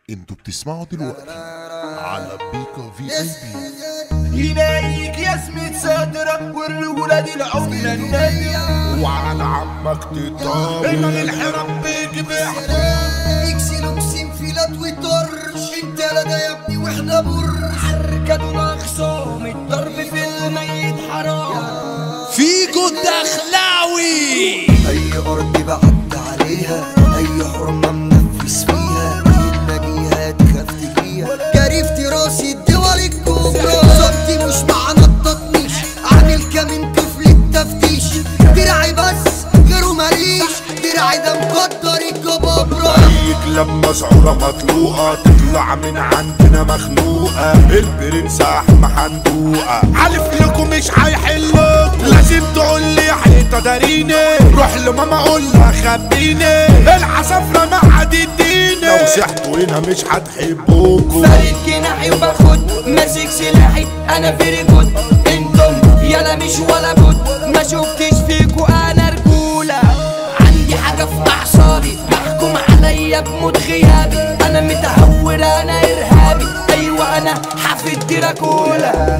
انتوا بتسمعوا دلوقتي على بيكا في اي بي. ينايك يا سميت صدرك والرجولة دي العملة النادية وعلى عمك تطابق هنا الحرام بيجي يكسي لوكسين فيلات وطرش انت لا ده يا ابني واحنا برش حركة دون اخصام الضرب في الميت حرام فيجو الدخلاوي. اي ارض بعد عليها اي حرمة منفس فيها النجيها تخاف تجيها جريفتي راسي الدول الكبرى صبتي مش معنى التطنيش عامل كمين طفل التفتيش دراعي بس غيره ماليش دراعي ده مقدر الجبابرة اي كلاب مسعورة مطلوقة تطلع من عندنا مخنوقة البرنس احمى حندوقة عارف لكم مش هيحلوك لازم تقول لي حيطة داريني روح لماما قول لها خبيني العصافرة ما هتديني لو سحتوا هنا مش هتحبوكوا فارد جناحي وباخد ماسك سلاحي انا فيري جود انتم يلا مش ولا بد ما شفتش فيكوا انا رجولة عندي حاجة في اعصابي محكوم عليا بموت غيابي انا متهور انا ارهابي ايوه انا حفيد دراكولا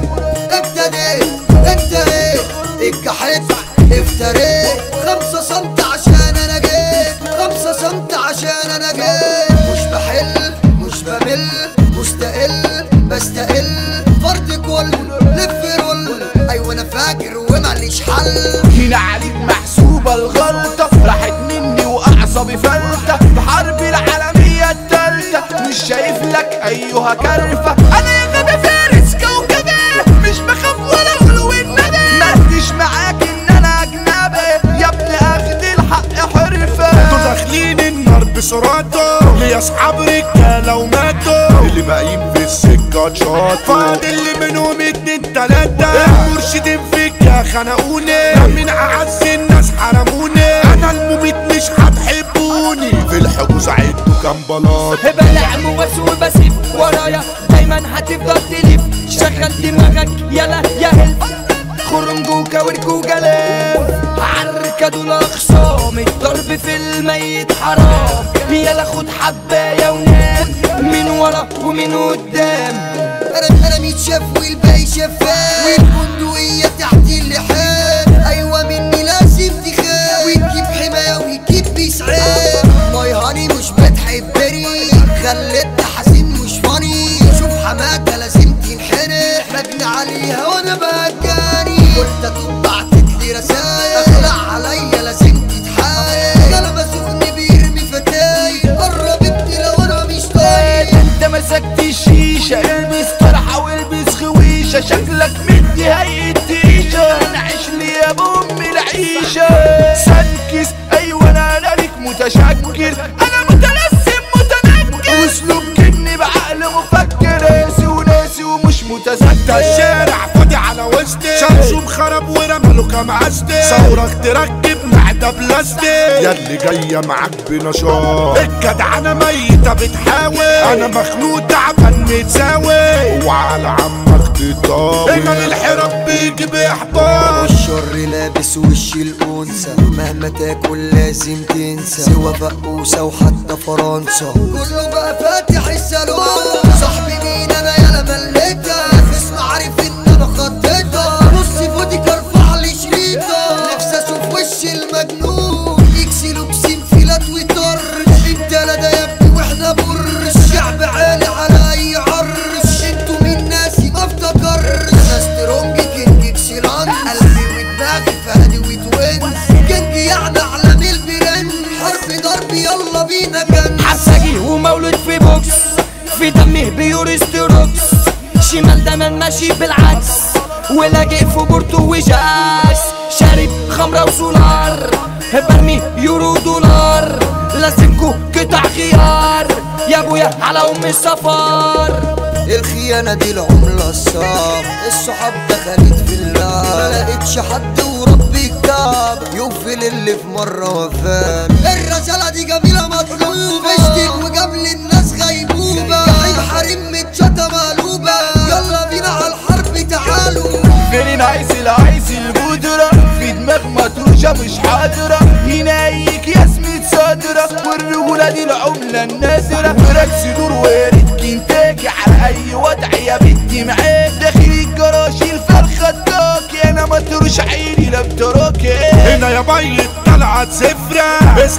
انت ايه الجحيت افتريت 5 سنت عشان انا جيت 5 سنت عشان انا جيت مش بحل مش بمل مستقل بستقل فرد كل لف رول ايوه انا فاكر وماليش حل هنا عليك محسوبة الغلطة راحت مني واعصابي فلتة بحرب العالمية التالتة مش شايف لك ايها كرفة انا يا غدا فارس كوكبي مش بخاف ولا غلو الندى مدش معاك ان انا اجنبي يا ابني اخد الحق حرفة انتوا داخلين النار بسرعته ليا اصحاب رجاله وماتوا اللي باقيين في السكه شاطوا فاضل اللي منهم 2 3 المرشدين فيك خنقوني من اعز الناس حرموني انا المميت مش هتحبوني في الحجوز عدوا كام بلاط بلعب وبسوق بسيب ورايا دايما هتفضل تلف شغل دماغك يلا يا هلف خرنجوكا وركوكا لف عالركض الاخصام الضرب في الميت حرام يلا خد حبايه ونام من ورا ومن قدام انا متشاف والباقي شفاف والبندقية تحت اللحام ايوه مني لازم تخاف وتجيب حماية وتجيب بيسعاف ماي هاني مش بتحبني خلتني حزين مش فاني شوف حماتة لازم تنحرق مجني عليها وانا بهجاني قلت بعتتلي رسايل اخلع عليا لازم تتحايل قلبة سخن بيرمي فتايل قربتني لو انا مش طايل انت مسكت الشيشه البس طرحه والبس خويشه شكلك مدي هيئه تيشه انا عيش لي يا بام العيشه سنكس ايوه انا لك متشكر انا متلسم متنكر واسلوب كني بعقل مفكر قاسي وناسي ومش متذكر الشارع فاضي على وسطي شمسهم خرب ورمله كام قصدي ثورك تركب معدة بلاستيك ياللي جاية معاك بنشاط الجدعنة ميتة بتحاول انا مخنوق تعبان متساوي وعلى عمك تطاوي ايمن الحراب بيجي باحباط الشر لابس وش الانثى مهما تاكل لازم تنسى سوى فقوسة وحتى فرنسا كله بقى فاتح الصالون صاحبي مين انا يالا مليتها اسمع عارف ان انا خطيتها نص فوديك ارفع لي شريطة نفسي اشوف وش المجنون يكسي لوكسين فيلات وطرش انت لا ده يا ابني واحنا برش الشعب عالي على اي عرش انتوا مين ناسي ما افتكرش انا سترونج كينج اكسلان قلبي ودماغي فهدي وتوينز كينج يعني اعلام البرنس حرب ضرب يلا بينا كنز حساجي ومولود في بوكس في دمه بيورستروكس شمال دايما ماشي بالعكس ولاجئ في بورتو وجاس شارب خمرة وسولار برمي يورو دولار لازمكو قطع خيار يا ابويا على ام السفر الخيانة دي العملة الصعب الصحاب دخلت في اللعب ما لقيتش حد وربي كتاب يوفي اللي في مرة وفان الرسالة دي جميلة مطلوبة اشتك وجابل الناس غيبوبة جحيم حريم متشتة مقلوبة يلا بينا على الحرب تعالوا فين عايز العايز البودرة في دماغ متروشة مش حاضرة ينايك يا سميت صدرة والرجولة دي العملة النادرة وراك صدور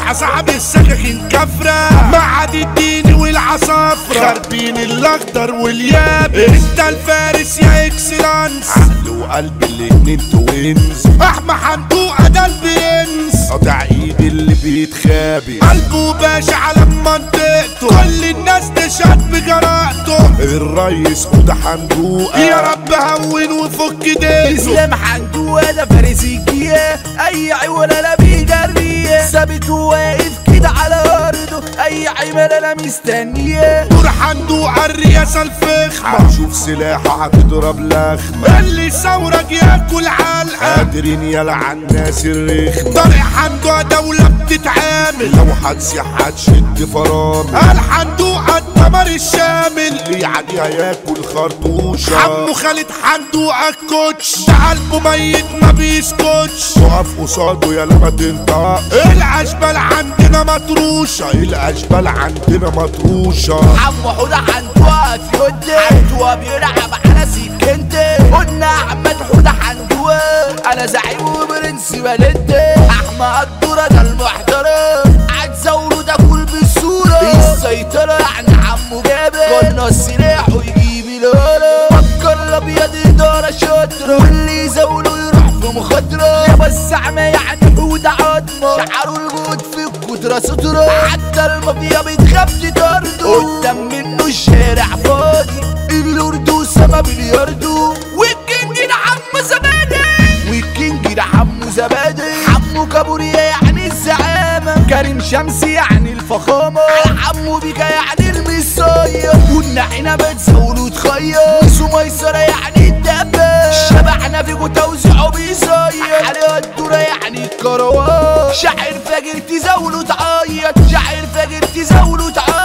اصحى صاحب السكاكين كفرة معاد الدين والعصافرة خاربين الاخضر واليابس انت الفارس يا اكسلانس عقل وقلب الاتنين توينز احمى حمدوقة ده البرنس قاطع ايد اللي بيتخابي قلبه باشا على منطقته كل الناس تشهد بجرأته الريس حودة حمدوقة يا رب هون وفك ديله اسلام حمدوقة ده فارس الجيه اي عيوله لا بيجريه ثابت وواقف كده على ارضه اي عماله لا مستنيه دور حمدوقة الرياسة الفخمة شوف سلاحه هتضرب لخمة اللي ثورك ياكل علقة قادرين يلعن الناس الرخمة طارق حمدوقة دولة بتتعامل لو هتسيح هتشد فرامل الحمدوقة الدمر الشامل اللي عاديها ياكل خرطوشة عمو خالد حمدوقة الكوتش ده قلبه ميت ما بيسكتش تقف قصاده يا لما تنطق الاشبال عندنا مطروشة الاشبال عندنا مطروشة عمو حودة حمدوقة في ودي حمدوقة بيلعب على سكنتي قلنا احمد حودة حمدوقة انا زعيم وبرنس بلدي احمد الدورة ده المحترم عتزوله ده كل بالصورة السيطرة يعني عمو جابر قلنا السلاح ويجيب الهرم فكر الابيض ادارة شاطرة واللي يزوله يروح في مخاطرة يابا الزعمة يعني حودة عظمة شعره الجود في القدرة سترة حتى المافيا بتخاف تطرده قدام منه الشارع فاضي الأردو سما بلياردو والكينج ده عمو زبادي والكينج ده عمو زبادي عمو كابوريا يعني الزعامة كريم شمسي يعني الفخامة عمو بيكا يعني المصاية والنعينة بتزول وتخير وسميسرة يعني الدبة شبعنا فيكو توزيعه بيصير عليها الدورة يعني الكروان شاعر فاجر تزول وتعيط شاعر فاجر تزول وتعيط